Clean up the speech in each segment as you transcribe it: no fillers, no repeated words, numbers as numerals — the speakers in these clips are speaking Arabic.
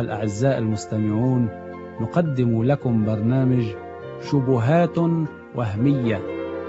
الأعزاء المستمعون، نقدم لكم برنامج شبهات وهمية.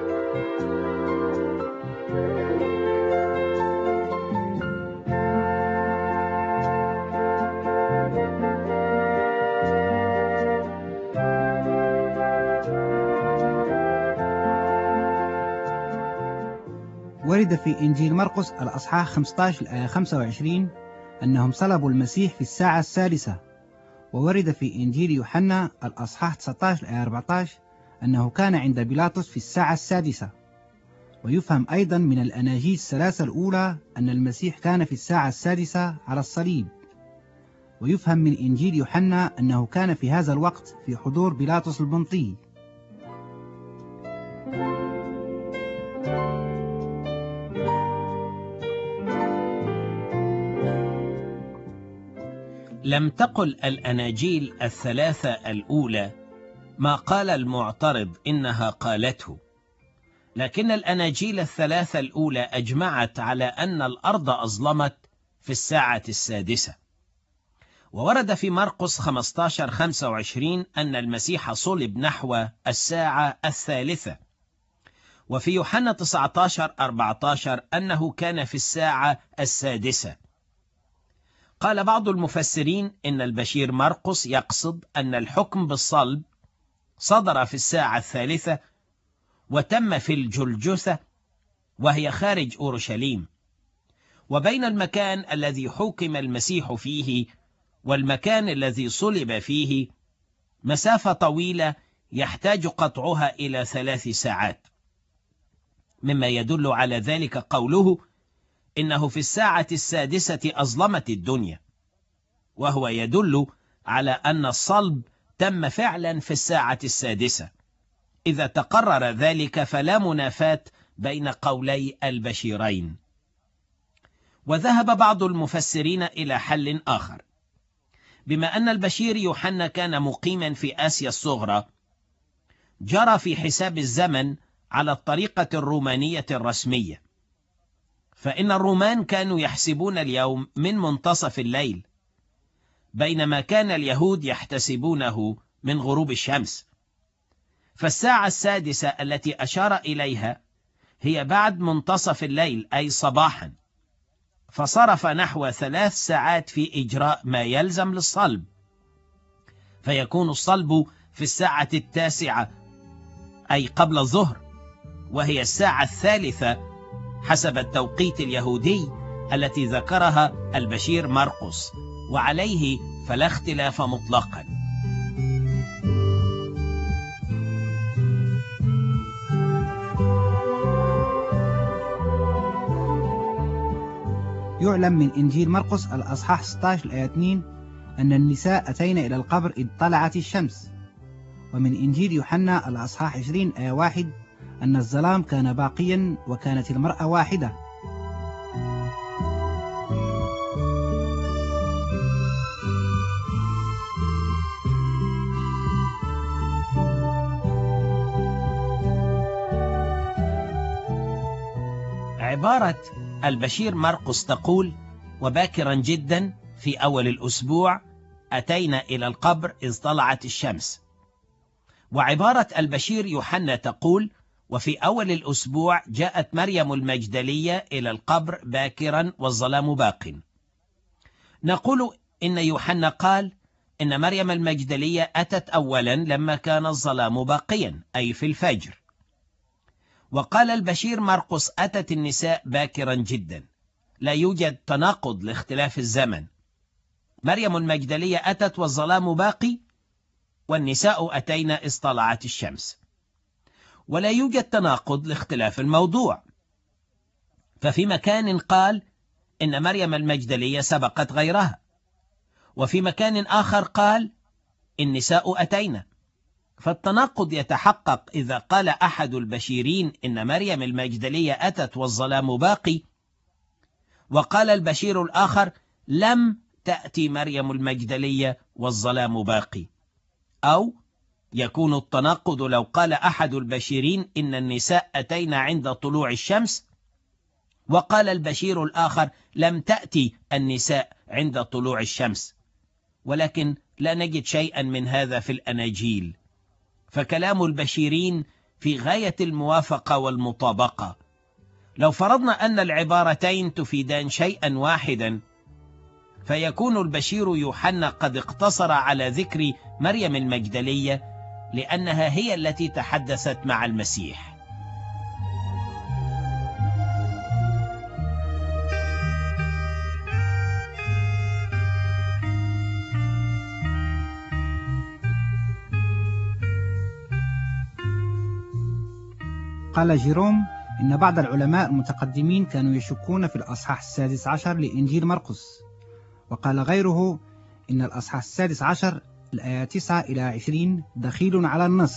ورد في إنجيل مرقس الأصحاح 15 الآية 25 أنهم صلبوا المسيح في الساعة السادسة، وورد في إنجيل يوحنا الأصحاح 19 الآية 14 أنه كان عند بيلاطس في الساعة السادسة. ويفهم أيضا من الأناجيل الثلاثة الأولى أن المسيح كان في الساعة السادسة على الصليب. ويفهم من إنجيل يوحنا أنه كان في هذا الوقت في حضور بيلاطس البنطي. لم تقل الأناجيل الثلاثة الأولى ما قال المعترض إنها قالته، لكن الأناجيل الثلاثة الأولى أجمعت على أن الأرض أظلمت في الساعة السادسة. وورد في مرقس 15-25 أن المسيح صلب نحو الساعة الثالثة، وفي يوحنا 19-14 أنه كان في الساعة السادسة. قال بعض المفسرين إن البشير مرقس يقصد أن الحكم بالصلب صدر في الساعة الثالثة وتم في الجلجثة، وهي خارج أورشليم. وبين المكان الذي حكم المسيح فيه والمكان الذي صلب فيه مسافة طويلة يحتاج قطعها إلى 3 ساعات، مما يدل على ذلك قوله إنه في الساعة السادسة أظلمت الدنيا، وهو يدل على أن الصلب تم فعلا في الساعة السادسة. إذا تقرر ذلك فلا منافاة بين قولي البشيرين. وذهب بعض المفسرين إلى حل آخر، بما أن البشير يوحنا كان مقيما في آسيا الصغرى، جرى في حساب الزمن على الطريقة الرومانية الرسمية، فإن الرومان كانوا يحسبون اليوم من منتصف الليل، بينما كان اليهود يحتسبونه من غروب الشمس. فالساعة السادسة التي أشار إليها هي بعد منتصف الليل أي صباحا، فصرف نحو 3 ساعات في إجراء ما يلزم للصلب، فيكون الصلب في الساعة 9 أي قبل الظهر، وهي الساعة 3 حسب التوقيت اليهودي التي ذكرها البشير مرقس، وعليه فلا اختلاف مطلقا. يعلم من إنجيل مرقس الأصحاح 16 الآية 2 أن النساء أتين إلى القبر إذ طلعت الشمس. ومن إنجيل يوحنا الأصحاح 20 آية 1 أن الظلام كان باقيا وكانت المرأة واحدة. عبارة البشير مرقس تقول: وباكرا جدا في أول الأسبوع أتينا إلى القبر إذ طلعت الشمس. وعبارة البشير يوحنا تقول: وفي أول الأسبوع جاءت مريم المجدلية إلى القبر باكرا والظلام باق. نقول إن يوحنا قال إن مريم المجدلية أتت أولا لما كان الظلام باقيا أي في الفجر، وقال البشير مرقس أتت النساء باكرا جدا. لا يوجد تناقض لاختلاف الزمن، مريم المجدلية أتت والظلام باقي، والنساء أتينا إذ طلعت الشمس. ولا يوجد تناقض لاختلاف الموضوع، ففي مكان قال إن مريم المجدلية سبقت غيرها، وفي مكان آخر قال النساء أتينا. فالتناقض يتحقق إذا قال أحد البشيرين إن مريم المجدلية أتت والظلام باقي، وقال البشير الآخر لم تأتي مريم المجدلية والظلام باقي. أو يكون التناقض لو قال أحد البشيرين إن النساء أتينا عند طلوع الشمس، وقال البشير الآخر لم تأتي النساء عند طلوع الشمس، ولكن لا نجد شيئا من هذا في الأناجيل، فكلام البشيرين في غاية الموافقة والمطابقة. لو فرضنا أن العبارتين تفيدان شيئا واحدا، فيكون البشير يوحنا قد اقتصر على ذكر مريم المجدلية، لأنها هي التي تحدثت مع المسيح. قال جيروم إن بعض العلماء المتقدمين كانوا يشكون في الأصحاح 16 لإنجيل مرقس، وقال غيره إن الأصحاح 16 الآية 9 إلى 20 دخيل على النص.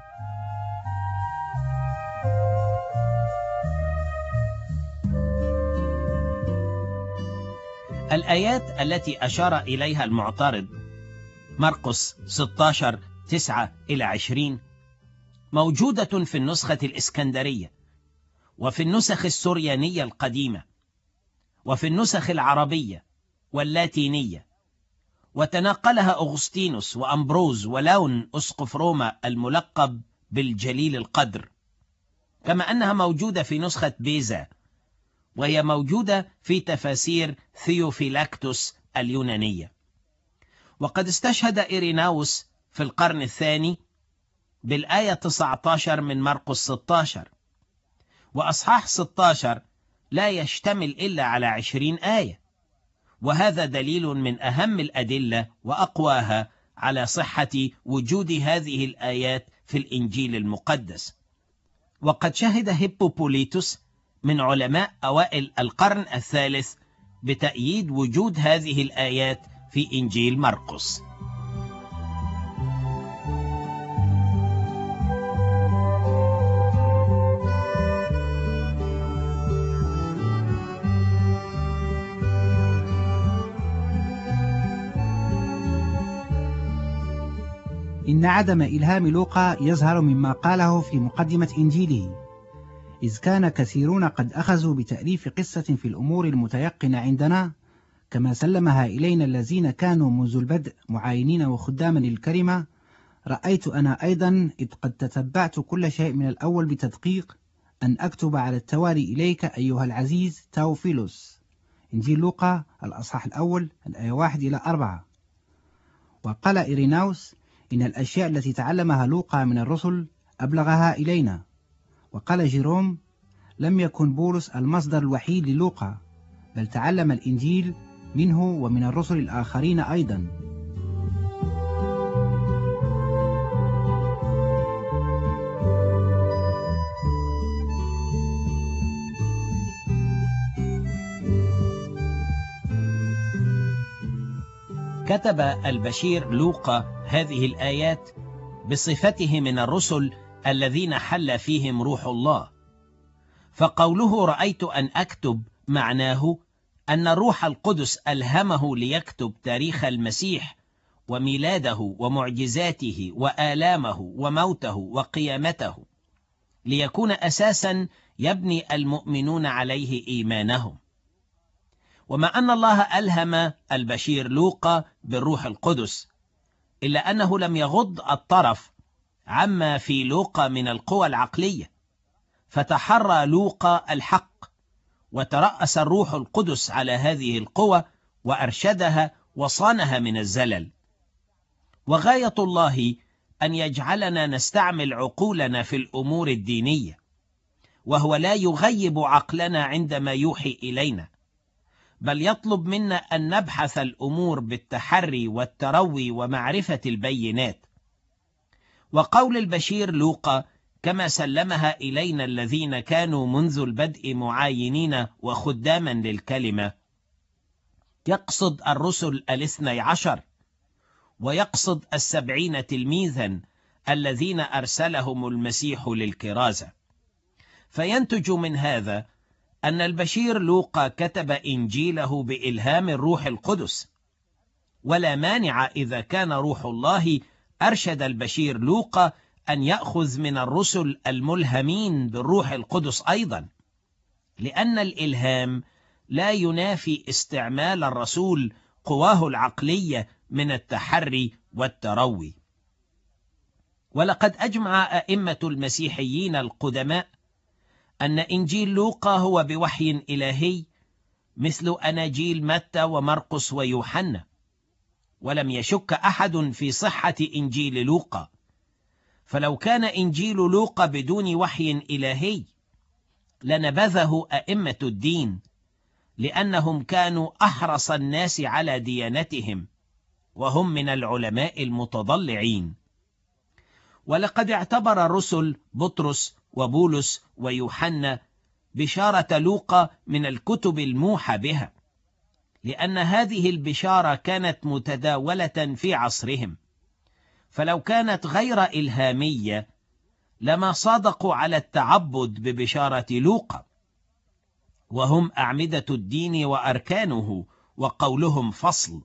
الآيات التي أشار إليها المعترض مرقس 16 9 إلى 20 موجودة في النسخة الإسكندرية، وفي النسخ السريانية القديمة، وفي النسخ العربية واللاتينية، وتناقلها أغسطينوس وأمبروز ولون أسقف روما الملقب بالجليل القدر، كما أنها موجودة في نسخة بيزا، وهي موجودة في تفاسير ثيوفيلاكتوس اليونانية. وقد استشهد إيريناوس في القرن الثاني بالآية 19 من مرقس 16، وأصحاح 16 لا يشتمل إلا على 20 آية، وهذا دليل من أهم الأدلة وأقواها على صحة وجود هذه الآيات في الإنجيل المقدس. وقد شهد هيبوبوليتوس من علماء أوائل القرن الثالث بتأييد وجود هذه الآيات في إنجيل مرقس. إن عدم إلهام لوقا يظهر مما قاله في مقدمة إنجيله، إذ كان كثيرون قد أخذوا بتأليف قصة في الأمور المتيقنة عندنا، كما سلمها إلينا الذين كانوا منذ البدء معاينين وخداما للكلمة. رأيت أنا أيضا إذ قد تتبعت كل شيء من الأول بتدقيق أن أكتب على التوالي إليك أيها العزيز تاوفيلوس. إنجيل لوقا الأصحاح الأول الآية 1 إلى 4. وقال إيريناوس إن الأشياء التي تعلمها لوقا من الرسل أبلغها إلينا. وقال جيروم لم يكن بولس المصدر الوحيد للوقا، بل تعلم الإنجيل منه ومن الرسل الآخرين أيضا. كتب البشير لوقا هذه الآيات بصفته من الرسل الذين حل فيهم روح الله، فقوله رأيت أن أكتب معناه أن الروح القدس ألهمه ليكتب تاريخ المسيح وميلاده ومعجزاته وآلامه وموته وقيامته، ليكون أساسا يبني المؤمنون عليه إيمانهم. وما أن الله ألهم البشير لوقا بالروح القدس، إلا أنه لم يغض الطرف عما في لوقا من القوى العقلية، فتحرى لوقا الحق، وترأس الروح القدس على هذه القوى وأرشدها وصانها من الزلل. وغاية الله أن يجعلنا نستعمل عقولنا في الأمور الدينية، وهو لا يغيب عقلنا عندما يوحي إلينا، بل يطلب منا أن نبحث الأمور بالتحري والتروي ومعرفة البينات. وقول البشير لوقا كما سلمها إلينا الذين كانوا منذ البدء معاينين وخداما للكلمة، يقصد الرسل 12، ويقصد 70 تلميذا الذين أرسلهم المسيح للكرازة. فينتج من هذا أن البشير لوقا كتب إنجيله بإلهام الروح القدس، ولا مانع إذا كان روح الله أرشد البشير لوقا أن يأخذ من الرسل الملهمين بالروح القدس أيضا، لأن الإلهام لا ينافي استعمال الرسول قواه العقلية من التحري والتروي. ولقد أجمع أئمة المسيحيين القدماء أن إنجيل لوقا هو بوحي إلهي مثل أناجيل متى ومرقس ويوحنا، ولم يشك أحد في صحة إنجيل لوقا. فلو كان إنجيل لوقا بدون وحي إلهي لنبذه أئمة الدين، لأنهم كانوا أحرص الناس على ديانتهم، وهم من العلماء المتضلعين. ولقد اعتبر الرسل بطرس وبولس ويوحنا بشارة لوقا من الكتب الموحى بها، لأن هذه البشارة كانت متداولة في عصرهم، فلو كانت غير إلهامية لما صادقوا على التعبد ببشارة لوقا، وهم أعمدة الدين وأركانه، وقولهم فصل.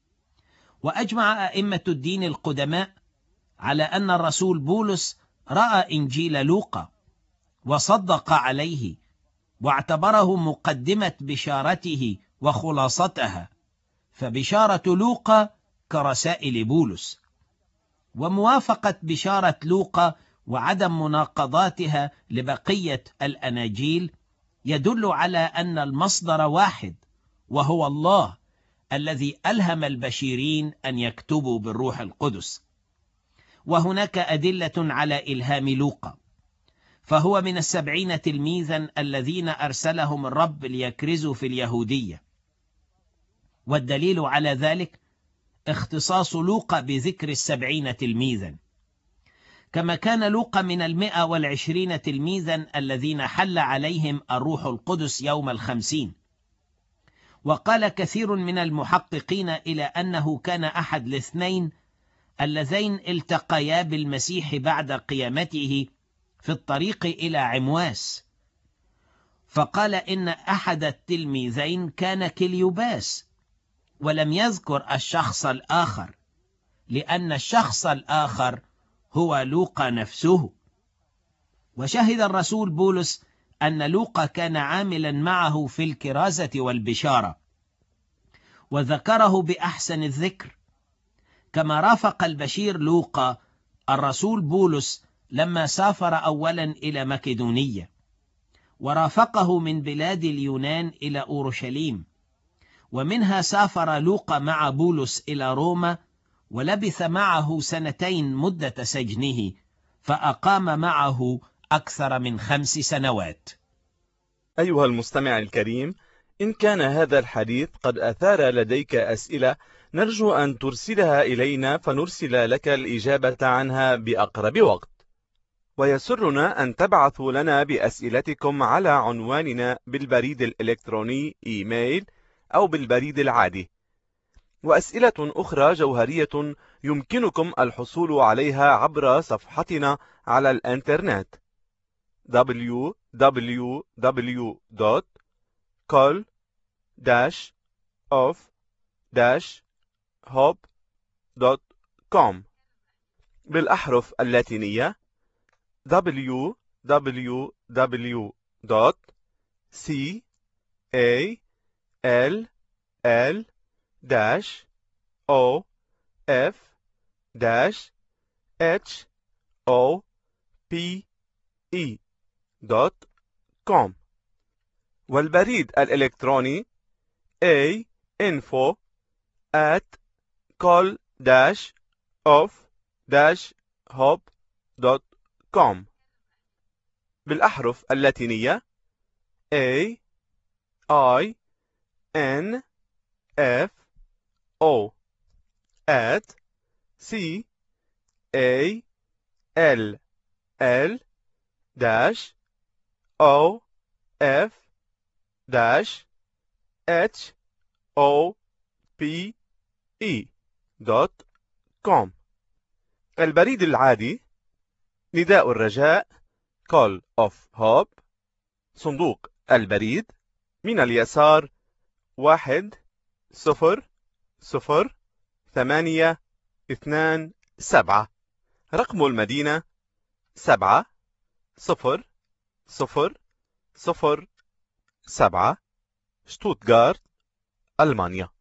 وأجمع أئمة الدين القدماء على أن الرسول بولس رأى إنجيل لوقا وصدق عليه، واعتبره مقدمة بشارته وخلاصتها، فبشارة لوقا كرسائل بولس. وموافقة بشارة لوقا وعدم مناقضاتها لبقية الأناجيل يدل على أن المصدر واحد، وهو الله الذي ألهم البشيرين أن يكتبوا بالروح القدس. وهناك أدلة على إلهام لوقا، فهو من 70 تلميذا الذين أرسلهم الرب ليكرزوا في اليهودية. والدليل على ذلك اختصاص لوقا بذكر 70 تلميذا، كما كان لوقا من 120 تلميذا الذين حل عليهم الروح القدس يوم 50. وقال كثير من المحققين إلى أنه كان أحد الاثنين اللذين التقيا بالمسيح بعد قيامته في الطريق إلى عمواس، فقال إن أحد التلميذين كان كليوباس، ولم يذكر الشخص الآخر، لأن الشخص الآخر هو لوقا نفسه. وشهد الرسول بولس أن لوقا كان عاملا معه في الكرازة والبشارة، وذكره بأحسن الذكر، كما رافق البشير لوقا الرسول بولس لما سافر أولا إلى مكدونية، ورافقه من بلاد اليونان إلى أورشليم، ومنها سافر لوقا مع بولس إلى روما، ولبث معه 2 مدة سجنه، فأقام معه أكثر من 5 سنوات. أيها المستمع الكريم، إن كان هذا الحديث قد أثار لديك أسئلة نرجو أن ترسلها إلينا فنرسل لك الإجابة عنها بأقرب وقت. ويسرنا أن تبعثوا لنا بأسئلتكم على عنواننا بالبريد الإلكتروني إيميل أو بالبريد العادي. وأسئلة أخرى جوهرية يمكنكم الحصول عليها عبر صفحتنا على الإنترنت www.call-of-hope.com بالأحرف اللاتينية www.call-of-hope.com والبريد الإلكتروني info@call-of-hope.com بالأحرف اللاتينية CALL-OFF@CALL-OFF.com البريد العادي نداء الرجاء Call of Hope، صندوق البريد من اليسار 1002827، رقم المدينة 70007، شتوتغارت، ألمانيا.